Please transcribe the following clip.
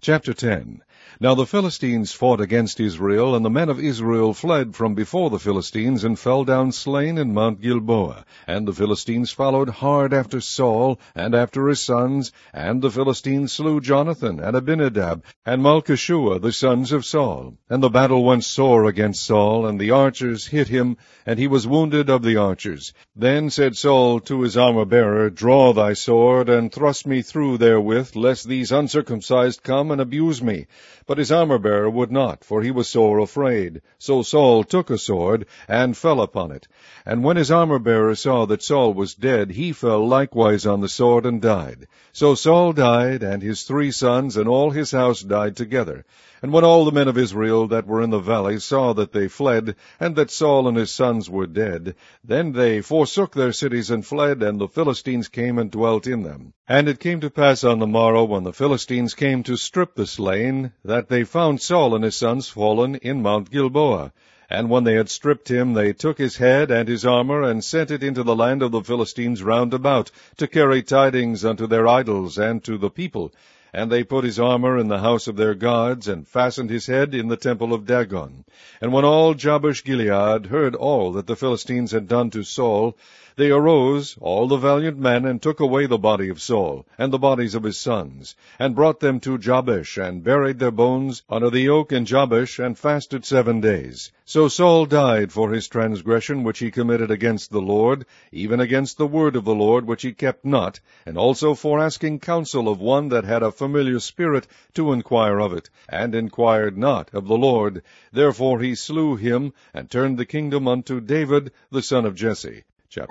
Chapter 10. Now the Philistines fought against Israel, and the men of Israel fled from before the Philistines, and fell down slain in Mount Gilboa. And the Philistines followed hard after Saul, and after his sons, and the Philistines slew Jonathan, and Abinadab, and Malchishua, the sons of Saul. And the battle went sore against Saul, and the archers hit him, and he was wounded of the archers. Then said Saul to his armor-bearer, Draw thy sword, and thrust me through therewith, lest these uncircumcised come and abuse me. But his armor-bearer would not, for he was sore afraid. So Saul took a sword, and fell upon it. And when his armor-bearer saw that Saul was dead, he fell likewise on the sword, and died. So Saul died, and his 3 sons, and all his house died together. And when all the men of Israel that were in the valley saw that they fled, and that Saul and his sons were dead, then they forsook their cities and fled, and the Philistines came and dwelt in them. And it came to pass on the morrow, when the Philistines came to strip the slain, that they found Saul and his sons fallen in Mount Gilboa. And when they had stripped him, they took his head and his armor, and sent it into the land of the Philistines round about, to carry tidings unto their idols and to the people. And they put his armor in the house of their gods, and fastened his head in the temple of Dagon. And when all Jabesh-Gilead heard all that the Philistines had done to Saul, they arose, all the valiant men, and took away the body of Saul, and the bodies of his sons, and brought them to Jabesh, and buried their bones under the oak in Jabesh, and fasted 7 days. So Saul died for his transgression which he committed against the Lord, even against the word of the Lord which he kept not, and also for asking counsel of one that had a familiar spirit to inquire of it, and inquired not of the Lord. Therefore he slew him, and turned the kingdom unto David the son of Jesse.